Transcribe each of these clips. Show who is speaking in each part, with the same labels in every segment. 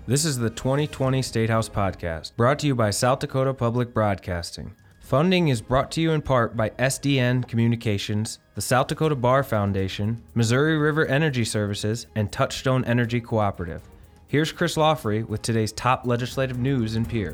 Speaker 1: This is the 2020 State House Podcast, brought to you by South Dakota Public Broadcasting. Funding is brought to you in part by SDN Communications, the South Dakota Bar Foundation, Missouri River Energy Services, and Touchstone Energy Cooperative. Here's Chris Lawfrey with today's top legislative news in Pierre.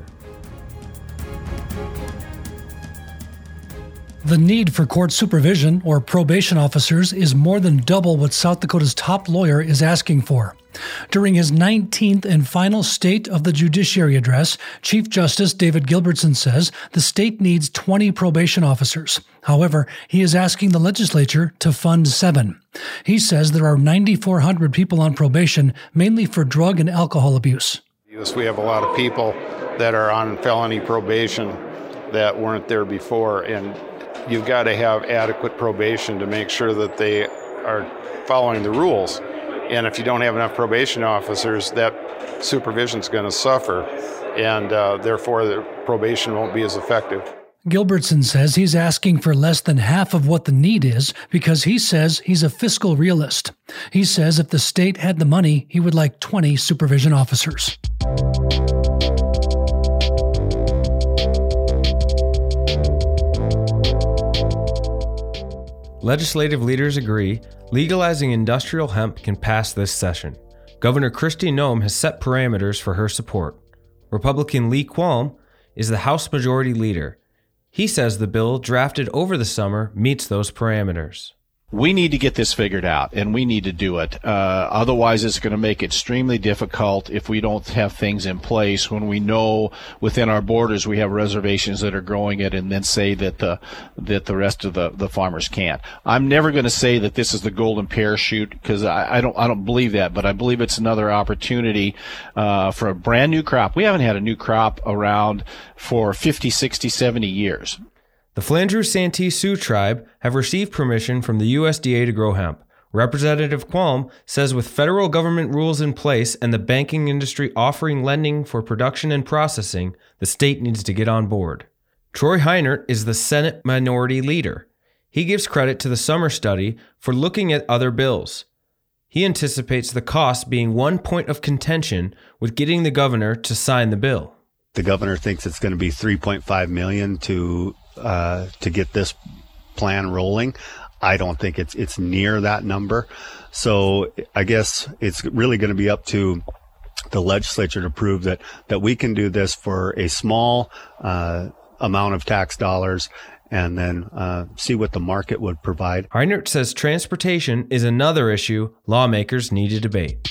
Speaker 2: The need for court supervision or probation officers is more than double what South Dakota's top lawyer is asking for. During his 19th and final State of the Judiciary address, Chief Justice David Gilbertson says the state needs 20 probation officers. However, he is asking the legislature to fund 7. He says there are 9,400 people on probation, mainly for drug and alcohol abuse.
Speaker 3: We have a lot of people that are on felony probation that weren't there before, and you've got to have adequate probation to make sure that they are following the rules. And if you don't have enough probation officers, that supervision is going to suffer, and therefore the probation won't be as effective.
Speaker 2: Gilbertson says he's asking for less than half of what the need is because he says he's a fiscal realist. He says if the state had the money, he would like 20 supervision officers.
Speaker 1: Legislative leaders agree legalizing industrial hemp can pass this session. Governor Kristi Noem has set parameters for her support. Republican Lee Qualm is the House Majority Leader. He says the bill drafted over the summer meets those parameters.
Speaker 4: We need to get this figured out, and we need to do it. Otherwise, it's going to make it extremely difficult if we don't have things in place when we know within our borders we have reservations that are growing it, and then say that the rest of the farmers can't. I'm never going to say that this is the golden parachute because I don't believe that, but I believe it's another opportunity for a brand new crop. We haven't had a new crop around for 50, 60, 70 years.
Speaker 1: The Flandreau Santee Sioux tribe have received permission from the USDA to grow hemp. Representative Qualm says with federal government rules in place and the banking industry offering lending for production and processing, the state needs to get on board. Troy Heinert is the Senate Minority Leader. He gives credit to the summer study for looking at other bills. He anticipates the cost being one point of contention with getting the governor to sign the bill.
Speaker 5: The governor thinks it's going to be $3.5 million to get this plan rolling. I don't think it's near that number. So I guess it's really going to be up to the legislature to prove that we can do this for a small amount of tax dollars and then see what the market would provide.
Speaker 1: Heinert says transportation is another issue lawmakers need to debate.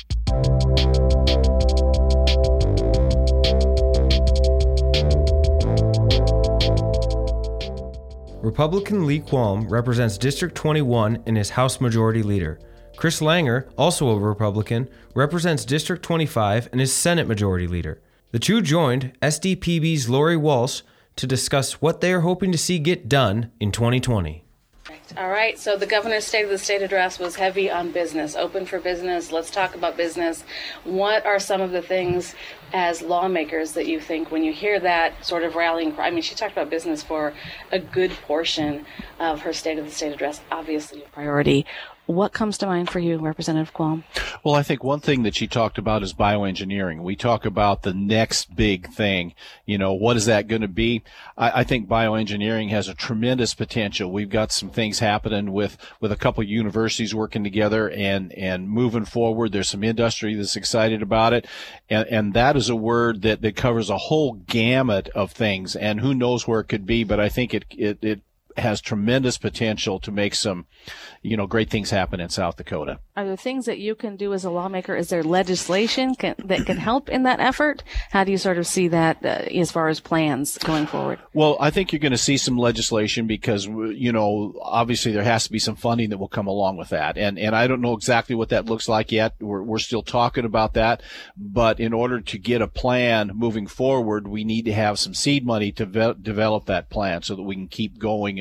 Speaker 1: Republican Lee Qualm represents District 21 and is House Majority Leader. Chris Langer, also a Republican, represents District 25 and is Senate Majority Leader. The two joined SDPB's Lori Walsh to discuss what they are hoping to see get done in 2020.
Speaker 6: All right, so the governor's State of the State address was heavy on business, open for business. Let's talk about business. What are some of the things as lawmakers that you think when you hear that sort of rallying cry? I mean, she talked about business for a good portion of her State of the State address, obviously a priority. What comes to mind for you, Representative Qualm?
Speaker 4: Well, I think one thing that she talked about is bioengineering. We talk about the next big thing. You know, what is that going to be? I think bioengineering has a tremendous potential. We've got some things happening with a couple of universities working together and moving forward. There's some industry that's excited about it. And that is a word that covers a whole gamut of things. And who knows where it could be, but I think it has tremendous potential to make some, great things happen in South Dakota.
Speaker 6: Are there things that you can do as a lawmaker? Is there legislation that can help in that effort? How do you sort of see that as far as plans going forward?
Speaker 4: Well, I think you're going to see some legislation because, obviously there has to be some funding that will come along with that. And I don't know exactly what that looks like yet. We're still talking about that. But in order to get a plan moving forward, we need to have some seed money to develop that plan so that we can keep going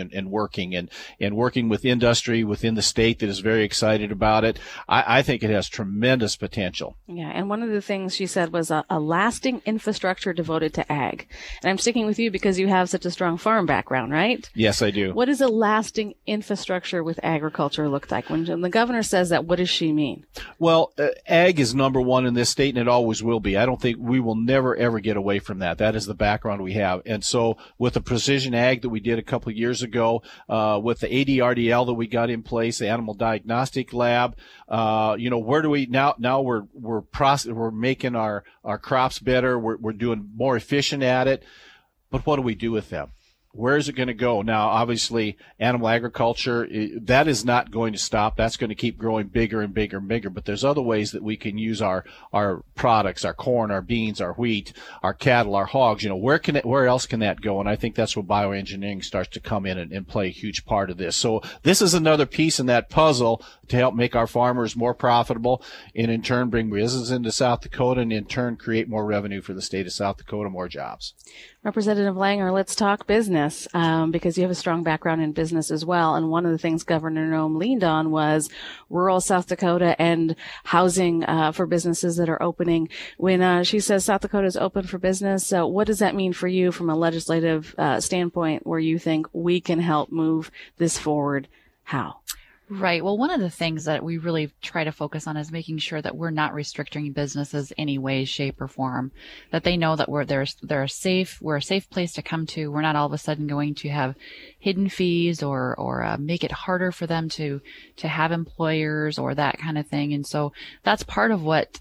Speaker 4: and working with industry within the state that is very excited about it. I think it has tremendous potential.
Speaker 6: Yeah, and one of the things she said was a lasting infrastructure devoted to ag. And I'm sticking with you because you have such a strong farm background, right?
Speaker 4: Yes, I do.
Speaker 6: What does a lasting infrastructure with agriculture look like? When the governor says that, what does she mean?
Speaker 4: Well, ag is number one in this state, and it always will be. I don't think we will never, ever get away from that. That is the background we have. And so with the precision ag that we did a couple of years ago, with the ADRDL that we got in place, the Animal Diagnostic Lab, where do we now we're making our crops better. We're doing more efficient at it. But what do we do with them? Where is it going to go? Now, obviously, animal agriculture, that is not going to stop. That's going to keep growing bigger and bigger and bigger. But there's other ways that we can use our products, our corn, our beans, our wheat, our cattle, our hogs. Where else can that go? And I think that's where bioengineering starts to come in and play a huge part of this. So this is another piece in that puzzle to help make our farmers more profitable and in turn bring business into South Dakota and in turn create more revenue for the state of South Dakota, more jobs.
Speaker 6: Representative Langer, let's talk business, because you have a strong background in business as well. And one of the things Governor Noem leaned on was rural South Dakota and housing for businesses that are opening. When she says South Dakota is open for business, what does that mean for you from a legislative standpoint where you think we can help move this forward? How?
Speaker 7: Right. Well, one of the things that we really try to focus on is making sure that we're not restricting businesses any way, shape, or form. That they know that we're a safe place to come to. We're not all of a sudden going to have hidden fees or make it harder for them to have employers or that kind of thing. And so that's part of what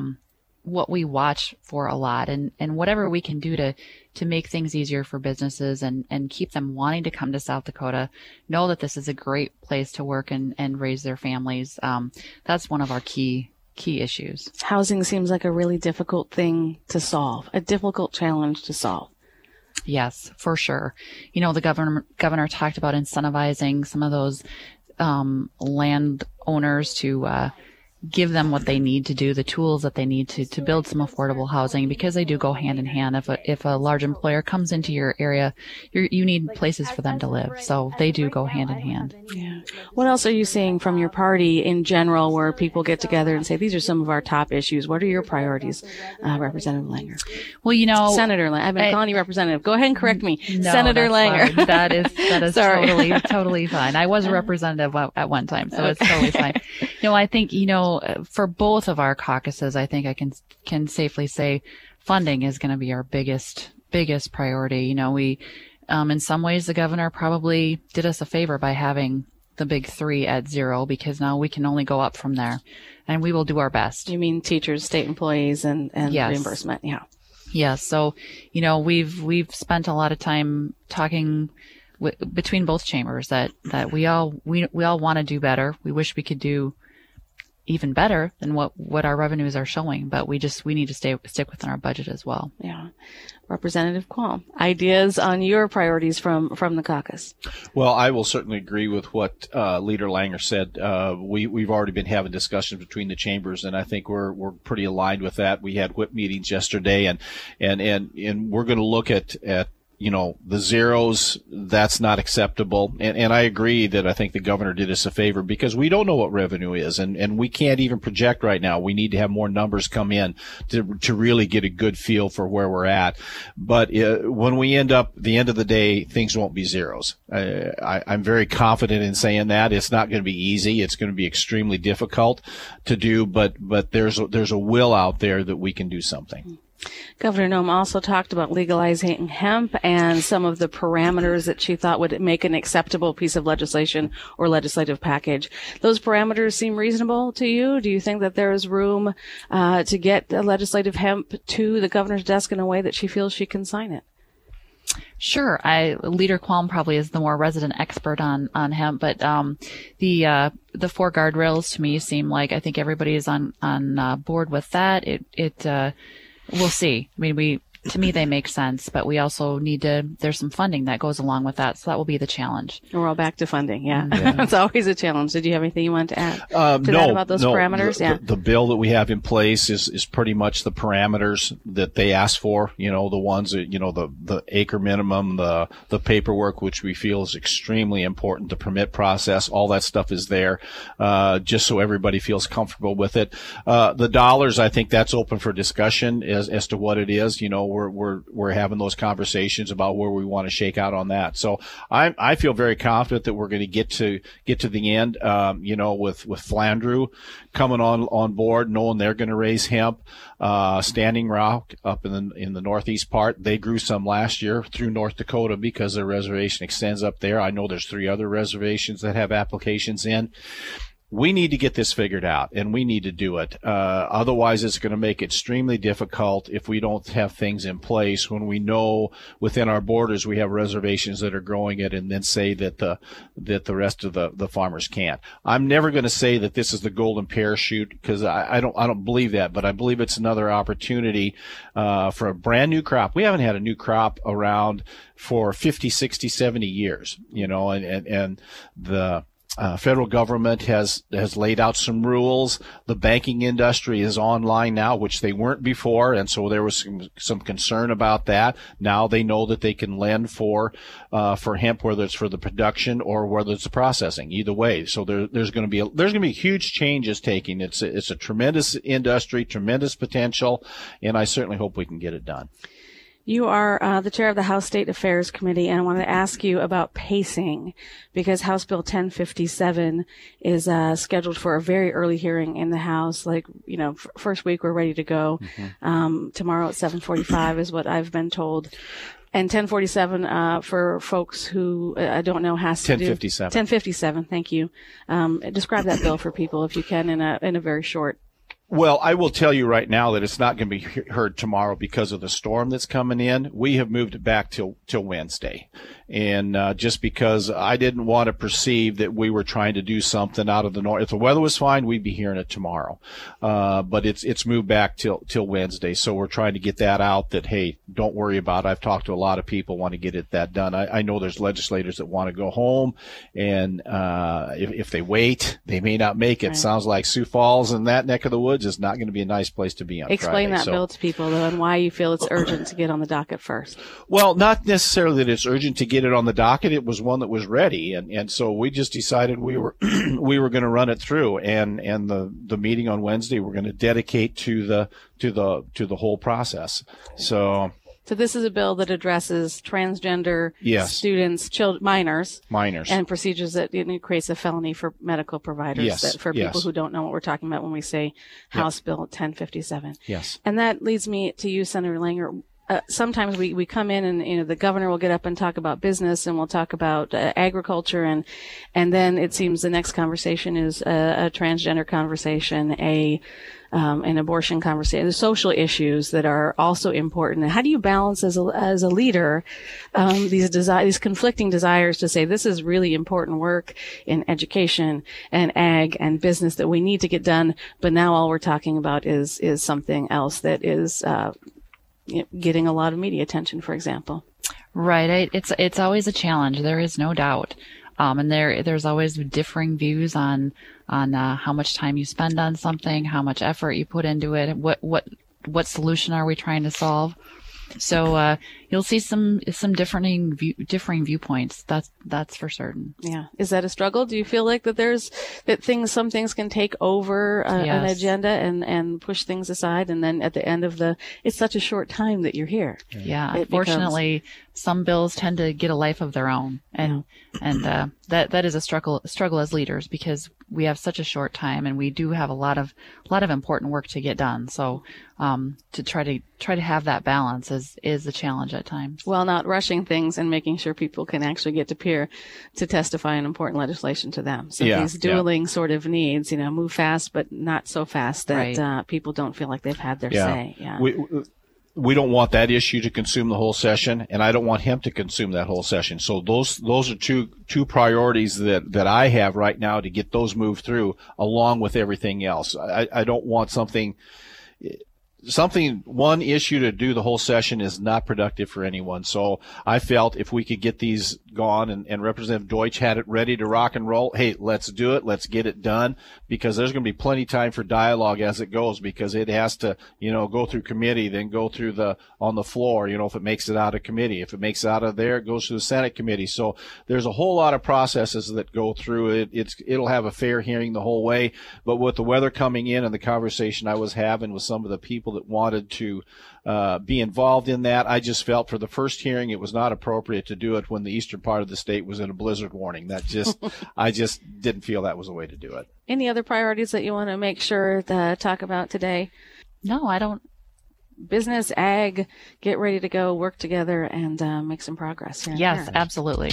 Speaker 7: we watch for a lot, and whatever we can do to make things easier for businesses and keep them wanting to come to South Dakota, know that this is a great place to work and raise their families. That's one of our key issues. Housing seems like a really difficult thing to solve, a difficult challenge to solve. Yes, for sure. The governor talked about incentivizing some of those landowners to give them what they need to do, the tools that they need to build some affordable housing, because they do go hand in hand. If a large employer comes into your area, you need places for them to live. So they do go hand in hand. Yeah. What else are you seeing from your party in general where people get together and say, these are some of our top issues? What are your priorities, Representative Langer? Well, Senator Langer. I've been calling you Representative. Go ahead and correct me. No, Senator Langer. Fine. That is totally fine. I was a representative at one time, so it's totally fine. I think, for both of our caucuses, I think I can safely say funding is going to be our biggest priority. We, in some ways, the governor probably did us a favor by having the big three at zero, because now we can only go up from there, and we will do our best. You mean teachers, state employees, and yes. Reimbursement? Yeah. Yeah. So, we've spent a lot of time talking between both chambers that we all want to do better. We wish we could do even better than what our revenues are showing, but we need to stick within our budget as well. Yeah. Representative Qualm, ideas on your priorities from the caucus? Well, I will certainly agree with what Leader Langer said. We've already been having discussions between the chambers, and I think we're pretty aligned with that. We had whip meetings yesterday, and we're going to look at the zeros. That's not acceptable. And I agree that I think the governor did us a favor, because we don't know what revenue is, and we can't even project right now. We need to have more numbers come in to really get a good feel for where we're at. But when we end up the end of the day, things won't be zeros. I'm very confident in saying that. It's not going to be easy. It's going to be extremely difficult to do, but there's a will out there that we can do something. Governor Noem also talked about legalizing hemp and some of the parameters that she thought would make an acceptable piece of legislation or legislative package. Those parameters seem reasonable to you? Do you think that there is room to get the legislative hemp to the governor's desk in a way that she feels she can sign it? Sure. Leader Qualm probably is the more resident expert on hemp, but the four guardrails to me seem like I think everybody is on board with that. We'll see. I mean, to me, they make sense, but we also there's some funding that goes along with that. So that will be the challenge.
Speaker 6: We're all back to funding. Yeah. It's always a challenge. Did you have anything you wanted to add to
Speaker 4: no,
Speaker 6: that about those parameters?
Speaker 4: The bill that we have in place is pretty much the parameters that they asked for, the ones that, the acre minimum, the paperwork, which we feel is extremely important, the permit process, all that stuff is there, just so everybody feels comfortable with it. The dollars, I think that's open for discussion as to what it is. We're having those conversations about where we want to shake out on that. So I feel very confident that we're going to get to the end, with Flandreau coming on board, knowing they're going to raise hemp. Standing Rock up in the northeast part, they grew some last year through North Dakota because their reservation extends up there. I know there's 3 other reservations that have applications in. We need to get this figured out, and we need to do it. Otherwise, it's going to make it extremely difficult if we don't have things in place when we know within our borders we have reservations that are growing it, and then say that the rest of the farmers can't. I'm never going to say that this is the golden parachute, because I don't believe that, but I believe it's another opportunity for a brand new crop. We haven't had a new crop around for 50, 60, 70 years, and the federal government has laid out some rules. The banking industry is online now, which they weren't before, and so there was some concern about that. Now they know that they can lend for hemp, whether it's for the production or whether it's the processing. Either way, so there's going to be huge changes taking. It's a tremendous industry, tremendous potential, and I certainly hope we can get it done.
Speaker 6: You are the chair of the House State Affairs Committee, and I wanted to ask you about pacing, because House Bill 1057 is scheduled for a very early hearing in the House. First week we're ready to go. Mm-hmm. Tomorrow at 7:45 is what I've been told. And 1047 for folks who I don't know has to
Speaker 4: 1057.
Speaker 6: 1057. Thank you. Describe that bill for people if you can in a very short.
Speaker 4: Well, I will tell you right now that it's not going to be heard tomorrow because of the storm that's coming in. We have moved it back till Wednesday. And just because I didn't want to perceive that we were trying to do something out of the north. If the weather was fine, we'd be hearing it tomorrow. But it's moved back till Wednesday. So we're trying to get that out that, hey, don't worry about it. I've talked to a lot of people want to get that done. I know there's legislators that want to go home, and if they wait, they may not make it. Right. Sounds like Sioux Falls and that neck of the woods is not going to be a nice place to be on
Speaker 6: Explain
Speaker 4: Friday.
Speaker 6: that bill to people, though, and why you feel it's urgent to get on the docket first.
Speaker 4: Well, not necessarily that it's urgent to get it on the docket. It was one that was ready, and so we just decided we were going to run it through, and the meeting on Wednesday we're going to dedicate to the whole process. So
Speaker 6: this is a bill that addresses transgender students, minors, and procedures that creates a felony for medical providers.
Speaker 4: Yes.
Speaker 6: For people who don't know what we're talking about when we say House Bill 1057.
Speaker 4: Yes.
Speaker 6: And that leads me to you, Senator Langer. Sometimes we come in and the governor will get up and talk about business, and we'll talk about agriculture, and then it seems the next conversation is a transgender conversation, an abortion conversation, the social issues that are also important. And how do you balance as a leader these conflicting desires to say this is really important work in education and ag and business that we need to get done, but now all we're talking about is something else that is getting a lot of media attention, for example.
Speaker 7: Right. It's always a challenge. There is no doubt. And there's always differing views on how much time you spend on something, how much effort you put into it, what solution are we trying to solve. So you'll see some differing viewpoints. That's for certain.
Speaker 6: Yeah. Is that a struggle? Do you feel like some things can take over an agenda and push things aside, and then at the end of it's such a short time that you're here.
Speaker 7: Yeah. Unfortunately, some bills tend to get a life of their own, and that is a struggle as leaders, because we have such a short time, and we do have a lot of important work to get done. So to try to have that balance is a challenge at times.
Speaker 6: Well, not rushing things and making sure people can actually get to appear to testify on important legislation to them. So these dueling sort of needs, move fast, but not so fast that people don't feel like they've had their say. Yeah.
Speaker 4: We don't want that issue to consume the whole session, and I don't want him to consume that whole session. So those are two priorities that I have right now to get those moved through, along with everything else. I don't want something one issue to do the whole session is not productive for anyone. So I felt if we could get these gone, and Representative Deutsch had it ready to rock and roll, hey, let's do it. Let's get it done, because there's going to be plenty of time for dialogue as it goes, because it has to, go through committee, then go through on the floor, if it makes it out of committee. If it makes it out of there, it goes to the Senate committee. So there's a whole lot of processes that go through it. It'll have a fair hearing the whole way. But with the weather coming in and the conversation I was having with some of the people that wanted to be involved in that, I just felt for the first hearing it was not appropriate to do it when the eastern part of the state was in a blizzard warning. I just didn't feel that was the way to do it.
Speaker 6: Any other priorities that you want to make sure to talk about today?
Speaker 7: No, I don't.
Speaker 6: Business, ag, get ready to go, work together, and make some progress here.
Speaker 7: Yes, absolutely.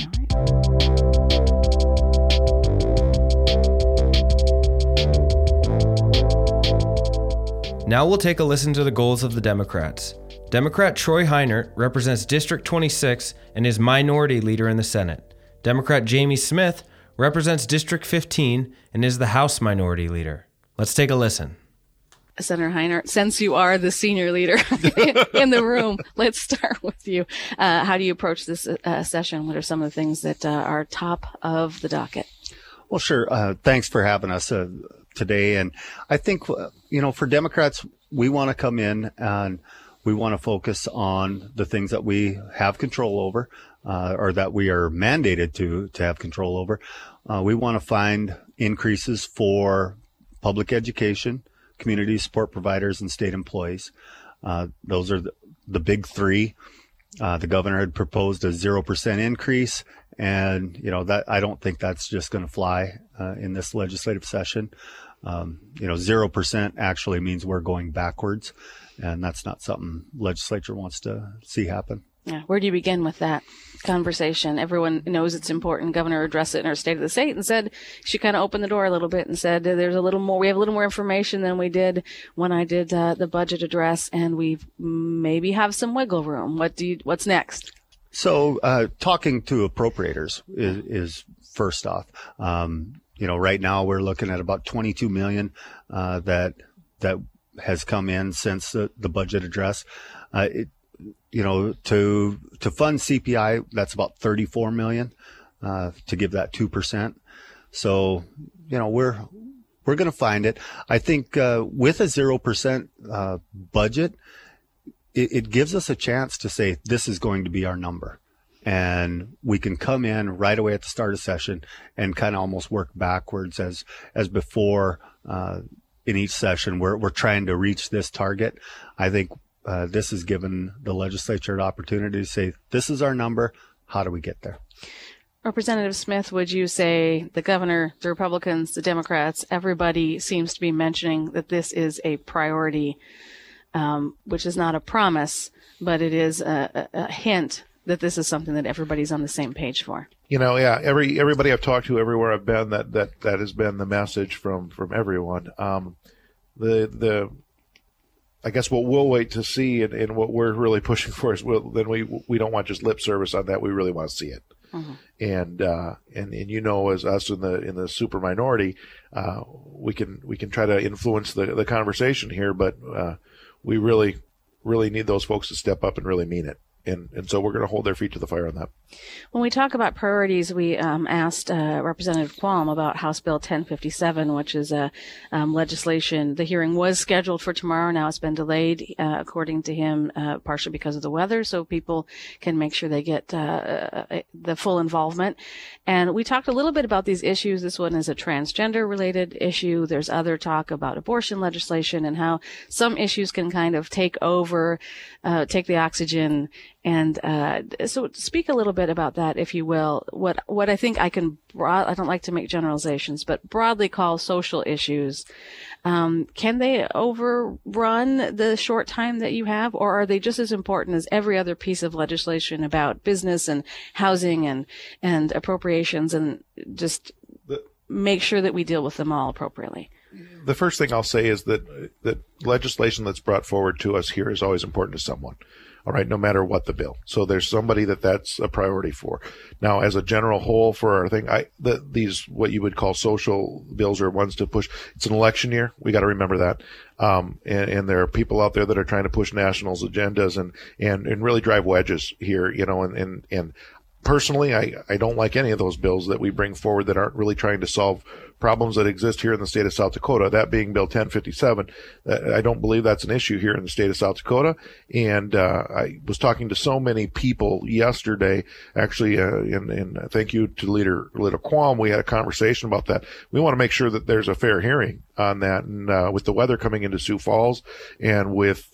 Speaker 1: Now we'll take a listen to the goals of the Democrats. Democrat Troy Heinert represents District 26 and is minority leader in the Senate. Democrat Jamie Smith represents District 15 and is the House minority leader. Let's take a listen.
Speaker 6: Senator Heinert, since you are the senior leader in the room, let's start with you. How do you approach this session? What are some of the things that are top of the docket?
Speaker 5: Well, sure. Thanks for having us today. And I think, for Democrats, we want to come in and we want to focus on the things that we have control over, or that we are mandated to have control over. We want to find increases for public education, community support providers, and state employees. Those are the big three. The governor had proposed a 0% increase, and that I don't think that's just going to fly in this legislative session. 0% actually means we're going backwards, and that's not something legislature wants to see happen.
Speaker 6: Yeah. Where do you begin with that conversation? Everyone knows it's important. Governor addressed it in her State of the State and said, she kind of opened the door a little bit and said, we have a little more information than we did when I did the budget address, and we maybe have some wiggle room. What's next?
Speaker 5: So, talking to appropriators is first off. Right now we're looking at about $22 million, that has come in since the budget address. To fund CPI, that's about $34 million, to give that 2%. So, we're going to find it. I think, with a 0%, budget, it gives us a chance to say, this is going to be our number. And we can come in right away at the start of session and kind of almost work backwards as before, in each session. We're trying to reach this target. I think, this has given the legislature an opportunity to say, this is our number. How do we get there?
Speaker 6: Representative Smith, would you say the governor, the Republicans, the Democrats, everybody seems to be mentioning that this is a priority, which is not a promise, but it is a hint that this is something that everybody's on the same page for?
Speaker 8: Everybody I've talked to everywhere I've been, that has been the message from everyone. I guess what we'll wait to see, and what we're really pushing for is, we don't want just lip service on that. We really want to see it. Mm-hmm. And as us in the super minority, we can try to influence the conversation here, but we really need those folks to step up and really mean it. And so we're going to hold their feet to the fire on that.
Speaker 6: When we talk about priorities, we asked Representative Qualm about House Bill 1057, which is legislation. The hearing was scheduled for tomorrow. Now it's been delayed, according to him, partially because of the weather, so people can make sure they get the full involvement. And we talked a little bit about these issues. This one is a transgender-related issue. There's other talk about abortion legislation and how some issues can kind of take the oxygen. And so speak a little bit about that, if you will. What I think I don't like to make generalizations, but broadly call social issues. Can they overrun the short time that you have, or are they just as important as every other piece of legislation about business and housing and appropriations, and just make sure that we deal with them all appropriately?
Speaker 8: The first thing I'll say is that legislation that's brought forward to us here is always important to someone. all right, no matter what the bill. So there's somebody that's a priority for. Now, as a general whole for our thing, these what you would call social bills are ones to push. It's an election year. We got to remember that. And there are people out there that are trying to push nationals agendas and really drive wedges here, and personally, I don't like any of those bills that we bring forward that aren't really trying to solve problems that exist here in the state of South Dakota, that being Bill 1057. I don't believe that's an issue here in the state of South Dakota. And I was talking to so many people yesterday, actually, and thank you to Leader Qualm. We had a conversation about that. We want to make sure that there's a fair hearing on that. And with the weather coming into Sioux Falls and with,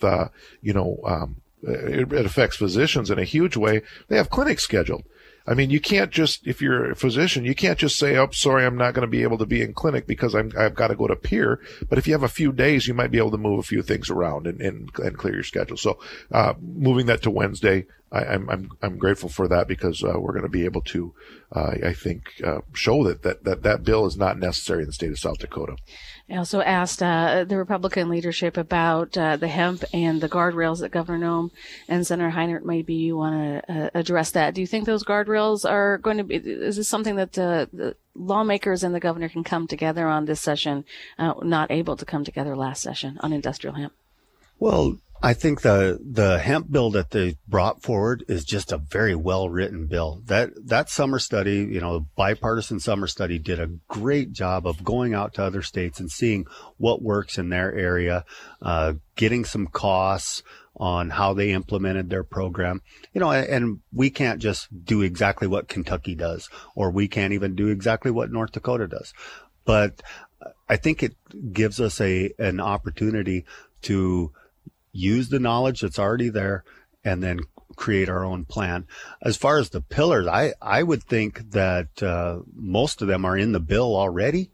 Speaker 8: it affects physicians in a huge way. They have clinics scheduled. I mean, you can't just, if you're a physician, you can't just say, oh, sorry, I'm not going to be able to be in clinic because I've got to go to peer. But if you have a few days, you might be able to move a few things around and clear your schedule. So, moving that to Wednesday, I'm grateful for that because, we're going to be able to, I think, show that bill is not necessary in the state of South Dakota.
Speaker 6: I also asked the Republican leadership about the hemp and the guardrails that Governor Noem and Senator Heinert, maybe you want to address that. Do you think those guardrails are going to be, is this something that the lawmakers and the governor can come together on this session, not able to come together last session on industrial hemp?
Speaker 5: Well, I think the hemp bill that they brought forward is just a very well written bill. That summer study, bipartisan summer study, did a great job of going out to other states and seeing what works in their area, getting some costs on how they implemented their program. And we can't just do exactly what Kentucky does, or we can't even do exactly what North Dakota does. But I think it gives us an opportunity to use the knowledge that's already there and then create our own plan. As far as the pillars, I would think that most of them are in the bill already.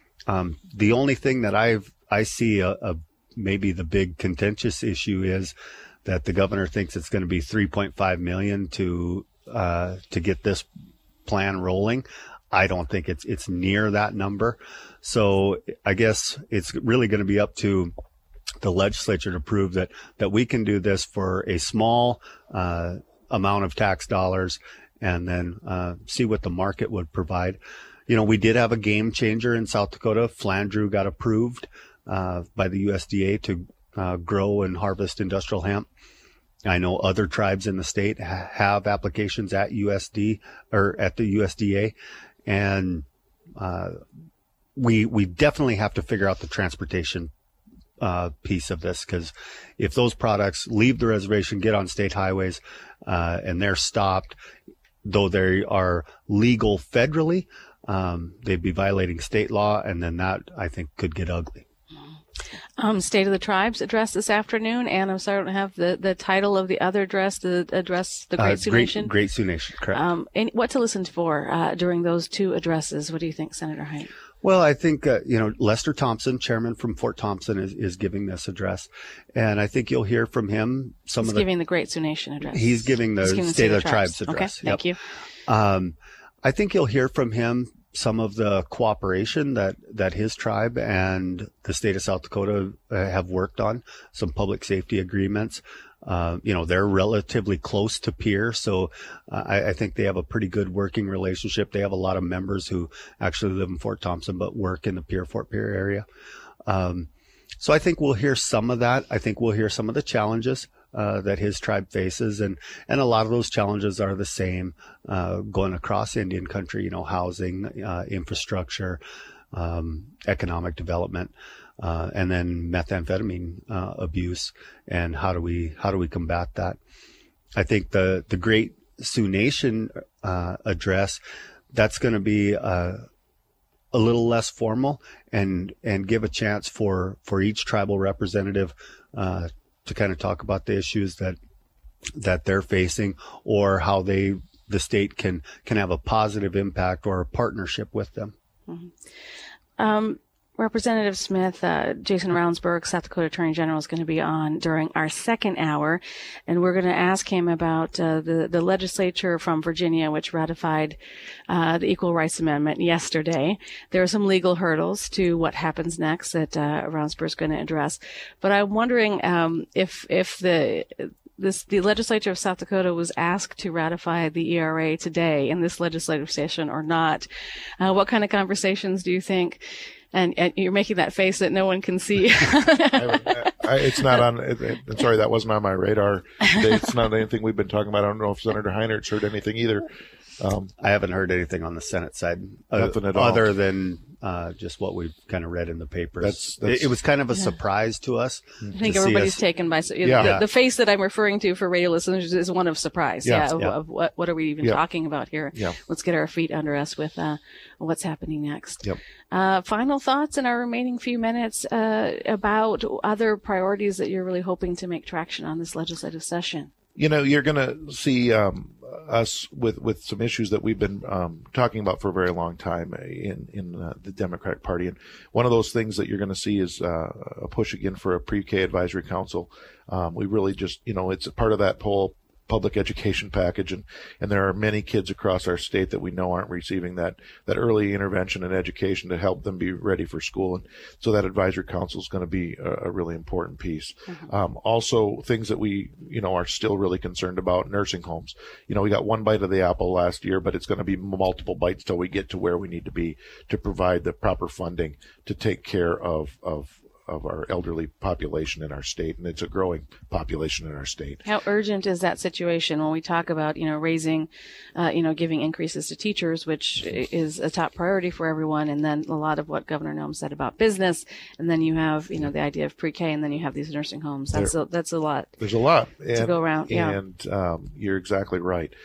Speaker 5: The only thing that I see maybe the big contentious issue is that the governor thinks it's going to be $3.5 million to get this plan rolling. I don't think it's near that number. So I guess it's really going to be up to the legislature to prove that we can do this for a small amount of tax dollars and then see what the market would provide. We did have a game changer in South Dakota. Flandreau got approved by the USDA to grow and harvest industrial hemp. I know other tribes in the state have applications at USD or at the USDA, and we definitely have to figure out the transportation piece of this, because if those products leave the reservation, get on state highways, and they're stopped, though they are legal federally, they'd be violating state law, and then that, I think, could get ugly.
Speaker 6: State of the Tribes address this afternoon, and I'm sorry I don't have the title of the other address, the Great Sioux Nation.
Speaker 5: Great Sioux Nation, correct.
Speaker 6: And what to listen for during those two addresses? What do you think, Senator Heinert?
Speaker 5: Well, I think, Lester Thompson, chairman from Fort Thompson, is giving this address. And I think you'll hear from him
Speaker 6: He's giving the Great Sioux Nation address.
Speaker 5: He's giving the State of the Tribes address.
Speaker 6: Okay, thank you.
Speaker 5: I think you'll hear from him some of the cooperation that his tribe and the state of South Dakota have worked on, some public safety agreements. They're relatively close to Pierre, so I think they have a pretty good working relationship. They have a lot of members who actually live in Fort Thompson but work in the Fort Pierre area. So I think we'll hear some of that. I think we'll hear some of the challenges that his tribe faces, and a lot of those challenges are the same going across Indian country. Housing, infrastructure, economic development. And then methamphetamine abuse, and how do we combat that? I think the Great Sioux Nation address, that's going to be a little less formal and give a chance for each tribal representative to kind of talk about the issues that they're facing, or how the state can have a positive impact or a partnership with them.
Speaker 6: Mm-hmm. Representative Smith, Jason Ravnsborg, South Dakota Attorney General, is going to be on during our second hour, and we're going to ask him about the legislature from Virginia, which ratified the Equal Rights Amendment yesterday. There are some legal hurdles to what happens next that Ravnsborg is going to address, but I'm wondering if the the legislature of South Dakota was asked to ratify the ERA today in this legislative session or not. What kind of conversations do you think? And you're making that face that no one can see.
Speaker 8: It's not on. I'm sorry, that wasn't on my radar. It's not anything we've been talking about. I don't know if Senator Heinert's heard anything either.
Speaker 5: I haven't heard anything on the Senate side,
Speaker 8: Nothing at all.
Speaker 5: other than just what we've kind of read in the papers.
Speaker 8: That's
Speaker 5: it was kind of a surprise to us.
Speaker 6: I think everybody's taken by the face that I'm referring to for radio listeners is one of surprise. Of what are we even talking about here?
Speaker 8: Yeah.
Speaker 6: Let's get our feet under us with what's happening next.
Speaker 8: Yep.
Speaker 6: Final thoughts in our remaining few minutes about other priorities that you're really hoping to make traction on this legislative session.
Speaker 8: You're going to see us with some issues that we've been talking about for a very long time in the Democratic Party. And one of those things that you're going to see is a push again for a pre-K advisory council. We really just, it's a part of that whole public education package. And there are many kids across our state that we know aren't receiving that early intervention and education to help them be ready for school. And so that advisory council is going to be a really important piece. Mm-hmm. Also, things that we, are still really concerned about, nursing homes. We got one bite of the apple last year, but it's going to be multiple bites till we get to where we need to be to provide the proper funding to take care of our elderly population in our state, and it's a growing population in our state.
Speaker 6: How urgent is that situation when we talk about, raising, giving increases to teachers, which is a top priority for everyone, and then a lot of what Governor Noem said about business, and then you have, the idea of pre-K, and then you have these nursing homes. That's a lot.
Speaker 8: There's a lot
Speaker 6: to go around.
Speaker 8: And you're exactly right.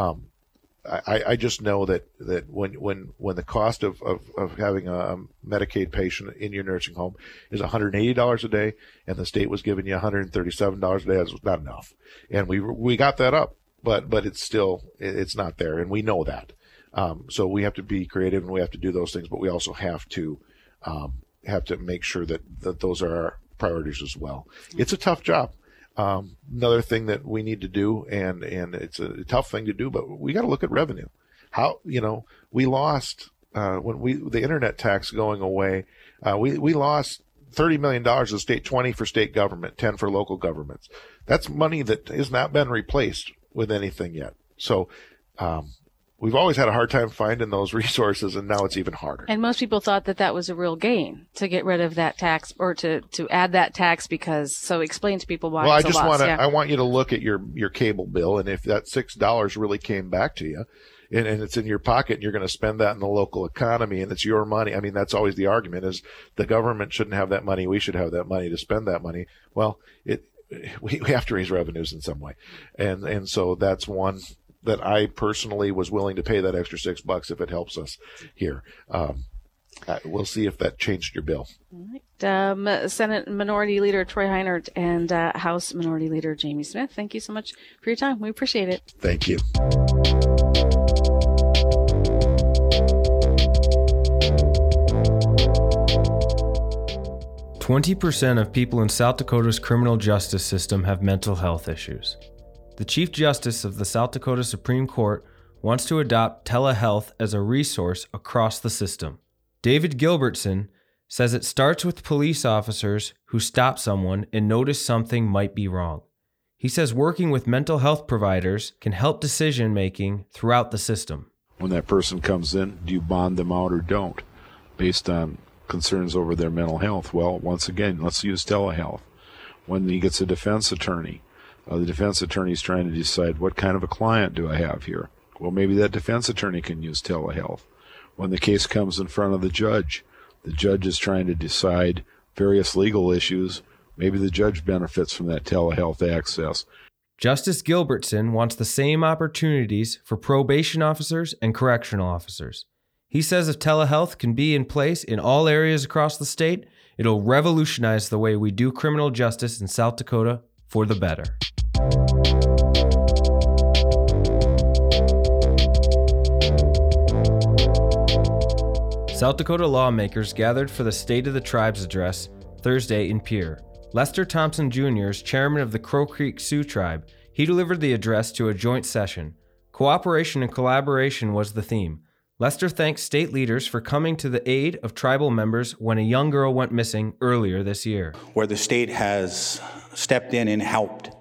Speaker 8: I just know that when the cost of having a Medicaid patient in your nursing home is $180 a day, and the state was giving you $137 a day, that's not enough. And we got that up, but it's not there, and we know that. So we have to be creative, and we have to do those things, but we also have to make sure that those are our priorities as well. It's a tough job. Another thing that we need to do, and it's a tough thing to do, but we got to look at revenue. How, we lost, the internet tax going away, we lost $30 million to the state, 20 for state government, 10 for local governments. That's money that has not been replaced with anything yet. So, we've always had a hard time finding those resources, and now it's even harder.
Speaker 6: And most people thought that was a real gain to get rid of that tax, or to add that tax, so explain to people why it's a loss.
Speaker 8: I want you to look at your cable bill, and if that $6 really came back to you, and it's in your pocket, and you're going to spend that in the local economy, and it's your money. I mean, that's always the argument, is the government shouldn't have that money. We should have that money to spend that money. Well, we have to raise revenues in some way. And so that's one that I personally was willing to pay that extra $6 if it helps us here. We'll see if that changed your bill.
Speaker 6: All right. Senate Minority Leader Troy Heinert and House Minority Leader Jamie Smith, thank you so much for your time. We appreciate it.
Speaker 8: Thank you.
Speaker 1: "20% of people in South Dakota's criminal justice system have mental health issues. The Chief Justice of the South Dakota Supreme Court wants to adopt telehealth as a resource across the system. David Gilbertson says it starts with police officers who stop someone and notice something might be wrong. He says working with mental health providers can help decision-making throughout the system.
Speaker 9: When that person comes in, do you bond them out or don't, based on concerns over their mental health? Well, once again, let's use telehealth. When he gets a defense attorney, the defense attorney is trying to decide, what kind of a client do I have here? Well, maybe that defense attorney can use telehealth. When the case comes in front of the judge is trying to decide various legal issues. Maybe the judge benefits from that telehealth access.
Speaker 1: Justice Gilbertson wants the same opportunities for probation officers and correctional officers. He says if telehealth can be in place in all areas across the state, it'll revolutionize the way we do criminal justice in South Dakota for the better. South Dakota lawmakers gathered for the State of the Tribes address Thursday in Pierre. Lester Thompson Jr. is chairman of the Crow Creek Sioux Tribe. He delivered the address to a joint session. Cooperation and collaboration was the theme. Lester thanks state leaders for coming to the aid of tribal members when a young girl went missing earlier this year.
Speaker 10: Where the state has stepped in and helped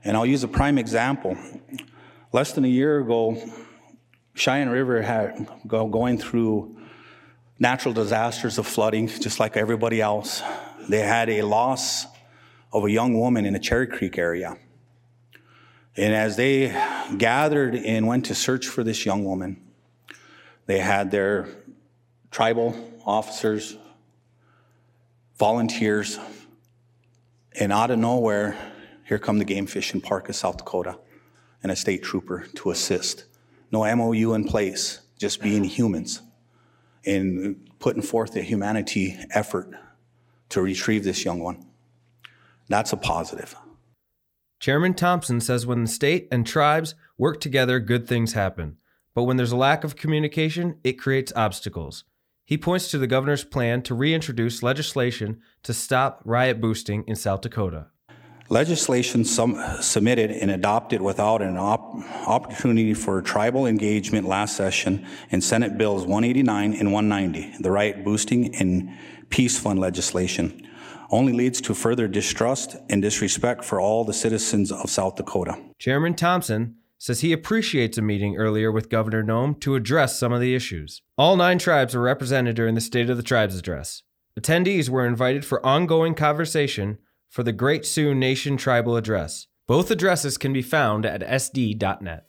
Speaker 10: And I'll use a prime example. Less than a year ago, Cheyenne River had going through natural disasters of flooding, just like everybody else. They had a loss of a young woman in the Cherry Creek area. And as they gathered and went to search for this young woman, they had their tribal officers, volunteers, and out of nowhere, here come the Game Fish and Park of South Dakota and a state trooper to assist. No MOU in place, just being humans and putting forth a humanity effort to retrieve this young one. That's a positive.
Speaker 1: Chairman Thompson says when the state and tribes work together, good things happen. But when there's a lack of communication, it creates obstacles. He points to the governor's plan to reintroduce legislation to stop riot boosting in South Dakota.
Speaker 10: Legislation submitted and adopted without an opportunity for tribal engagement last session in Senate Bills 189 and 190, the riot boosting and peace fund legislation, only leads to further distrust and disrespect for all the citizens of South Dakota.
Speaker 1: Chairman Thompson says he appreciates a meeting earlier with Governor Noem to address some of the issues. All 9 tribes were represented during the State of the Tribes address. Attendees were invited for ongoing conversation for the Great Sioux Nation Tribal Address. Both addresses can be found at sd.net.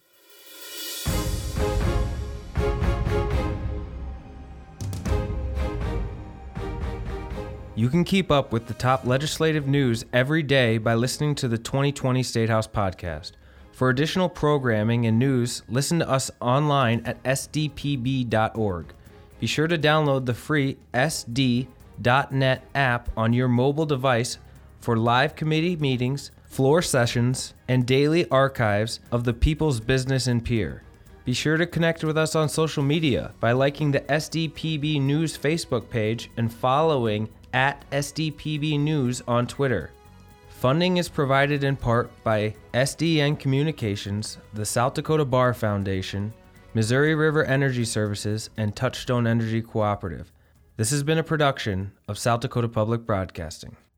Speaker 1: You can keep up with the top legislative news every day by listening to the 2020 State House podcast. For additional programming and news, listen to us online at sdpb.org. Be sure to download the free sd.net app on your mobile device for live committee meetings, floor sessions, and daily archives of the People's Business and Peer. Be sure to connect with us on social media by liking the SDPB News Facebook page and following at SDPB News on Twitter. Funding is provided in part by SDN Communications, the South Dakota Bar Foundation, Missouri River Energy Services, and Touchstone Energy Cooperative. This has been a production of South Dakota Public Broadcasting.